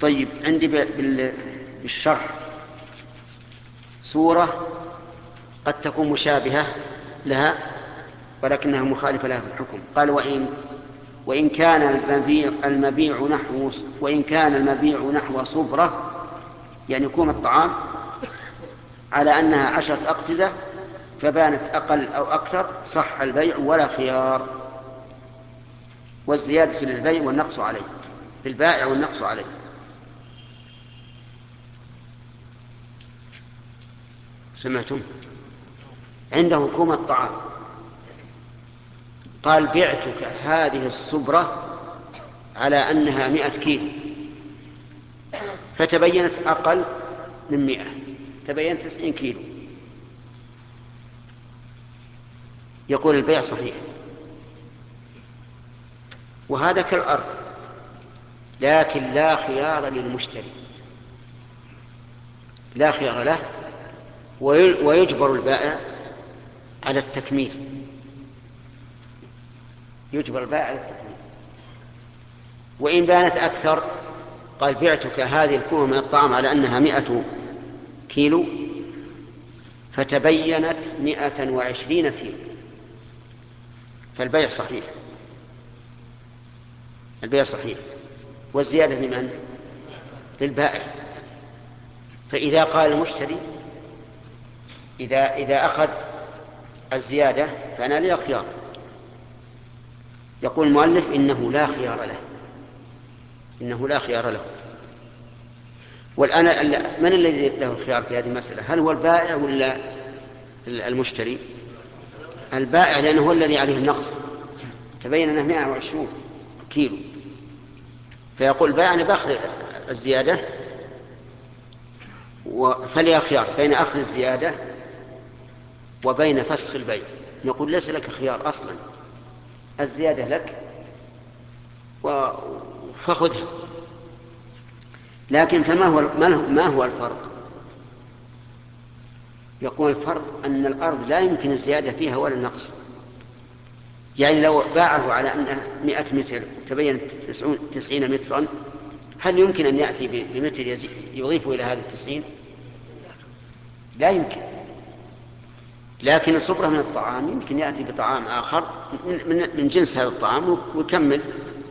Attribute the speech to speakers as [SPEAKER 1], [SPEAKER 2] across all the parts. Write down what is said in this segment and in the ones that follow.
[SPEAKER 1] طيب عندي بالشرح سورة قد تكون مشابهة لها ولكنها مخالفة لها في الحكم. قال وإن كان المبيع نحو صبرة، يعني يكون الطعام على أنها 10 أقفزة فبانت أقل أو أكثر، صح البيع ولا خيار، والزيادة للبيع والنقص عليه، للبائع والنقص عليه. سمعتم؟ عنده حكومة الطعام، قال بعتك هذه الصبرة على أنها 100 كيلو، فتبينت أقل من 100، تبينت 90 كيلو، يقول البيع صحيح. وهذا كالأرض، لكن لا خيار للمشتري، لا خيار له، ويجبر البائع على التكميل، يجبر البائع على التكميل. وإن بانت أكثر، قال بعتك هذه الكومة من الطعام على أنها 100 كيلو فتبينت 120 كيلو، فالبيع صحيح، البيع صحيح، والزيادة لمن؟ للبائع. فإذا قال المشتري إذا أخذ الزيادة فأنا لي الخيار، يقول المؤلف إنه لا خيار له، إنه لا خيار له. والآن من الذي له الخيار في هذه المسألة؟ هل هو البائع ولا المشتري؟ البائع، لأنه هو الذي عليه النقص، تبين أنه 120 كيلو، فيقول البائع أنا بأخذ الزيادة، فلي خيار بين أخذ الزيادة وبين فسخ البيع. نقول ليس لك خيار أصلا، الزيادة لك فخذها. لكن ما هو الفرق؟ يقول الفرق أن الأرض لا يمكن الزيادة فيها ولا النقص. يعني لو باعه على أنها 100 متر تبين 90 مترا، هل يمكن أن يأتي بمتر يضيفه إلى هذا 90؟ لا يمكن. لكن الصبرة من الطعام يمكن يأتي بطعام آخر من جنس هذا الطعام ويكمل،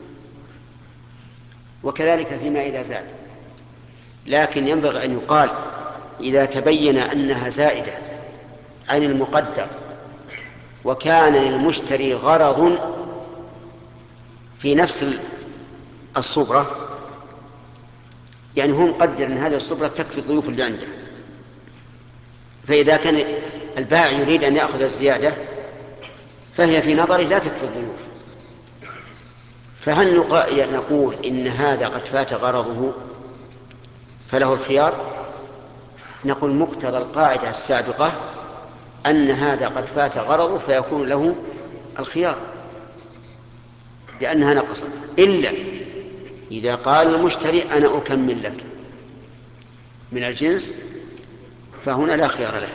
[SPEAKER 1] وكذلك فيما إذا زاد. لكن ينبغي أن يقال إذا تبين أنها زائدة عن المقدر وكان للمشتري غرض في نفس الصبرة، يعني هو مقدر أن هذه الصبرة تكفي الضيوف اللي عنده، فإذا كان البائع يريد أن يأخذ الزيادة فهي في نظره لا تكفي الضيوف، فهل نقول إن هذا قد فات غرضه فله الخيار؟ نقول مقتضى القاعدة السابقة أن هذا قد فات غرضه فيكون له الخيار لأنها نقصت، إلا إذا قال المشتري أنا أكمل لك من الجنس فهنا لا خيار له.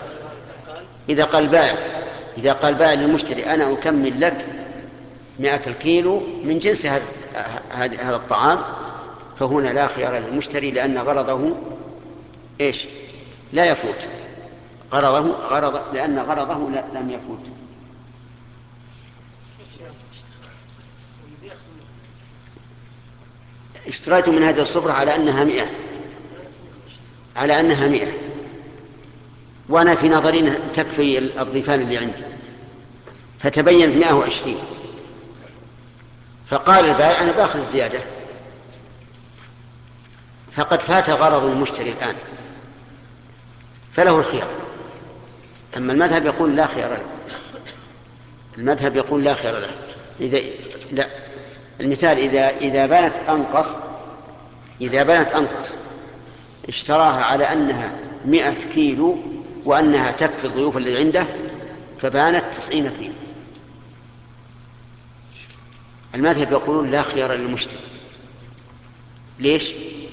[SPEAKER 1] إذا قال بائع للمشتري أنا أكمل لك 100 الكيلو من جنس هذا الطعام، فهنا لا خيار للمشتري لأن غرضه إيش؟ لا يفوت لأن غرضه لم يفوت. اشتريت من هذه الصبرة على أنها 100، وأنا في نظري تكفي الضيفان اللي عندي، فتبين 120، فقال البائع أنا بأخذ الزيادة، فقد فات غرض المشتري الآن فله الخيار. أما المذهب يقول لا خيار له، المذهب يقول لا خيار له. لا، المثال إذا بانت أنقص اشتراها على أنها 100 كيلو وأنها تكفي الضيوف اللي عنده فبانت 90 كيلو، المذهب يقولون لا خيار للمشتري. ليش؟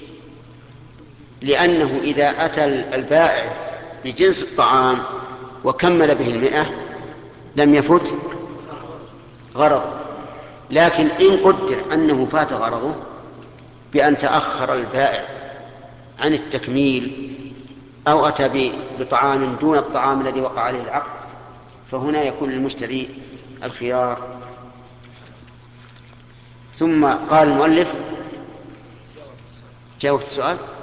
[SPEAKER 1] لأنه إذا أتى البائع بجنس الطعام وكمل به 100 لم يفت غرضه، لكن إن قدر أنه فات غرضه بأن تأخر البائع عن التكميل أو أتى بطعام دون الطعام الذي وقع عليه العقد، فهنا يكون للمشتري الخيار. ثم قال المؤلف، جاوبت السؤال.